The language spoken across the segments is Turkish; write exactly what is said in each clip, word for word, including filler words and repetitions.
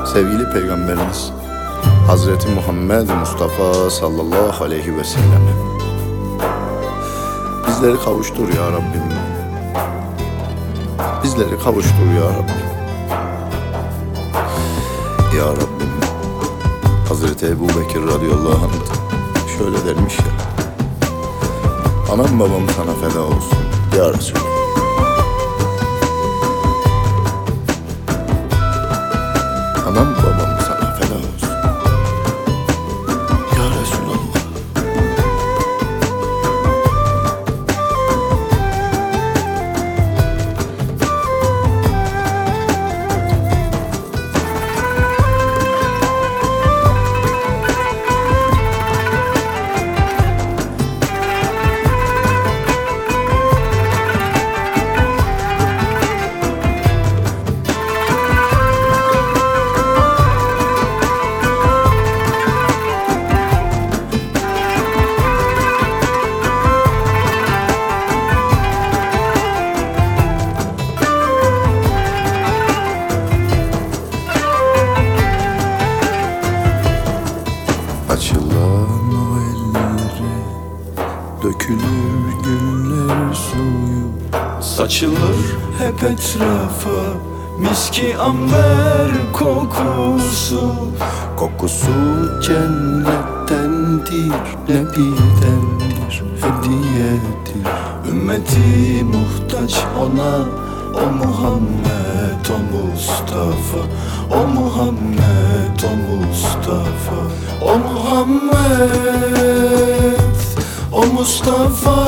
sevgili Peygamberimiz Hazreti Muhammed Mustafa sallallahu aleyhi ve sellem bizleri kavuştur ya Rabbim. Bizleri kavuştur ya Rabbim. Ya Rabbim, Hazreti Ebu Bekir radıyallahu anh şöyle dermiş ya: anam babam sana feda olsun ya Resulallah. Anam babam sana feda olsun ya Resulallah. Açılan o elleri, dökülür güller suyu, saçılır hep etrafa miski amber kokusu. kokusu cennettendir, nebidendir, hediyedir. Ümmeti muhtaç ona, o Muhammed, o Mustafa, o Muhammed, o Mustafa, o Muhammed, o Mustafa.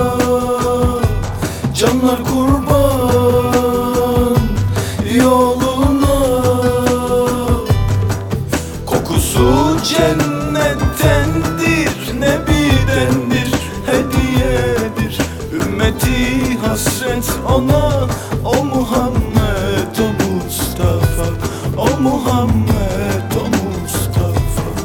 Canlar kurban yoluna, kokusu cennettendir, nebidendir, hediyedir. Ümmeti hasret ona, o Muhammed, o Mustafa, o Muhammed, o Mustafa.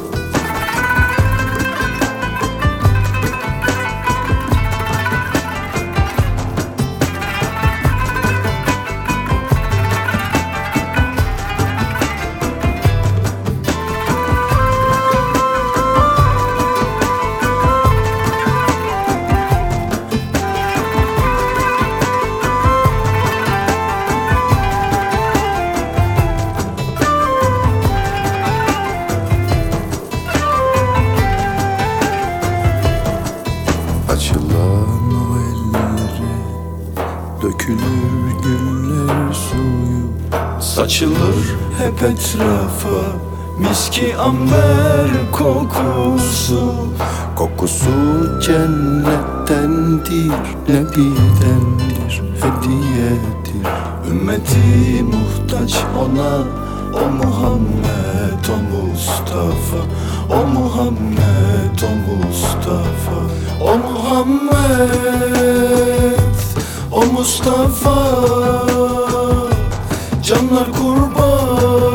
Açılan o elleri, dökülür güller suyu, Saçılır hep etrafa miski amber kokusu. kokusu cennettendir, nebidendir, hediyedir. Ümmeti muhtaç ona, o Muhammed, o Mustafa, o Muhammed, o Mustafa, o Muhammed, o Mustafa. Canlar kurban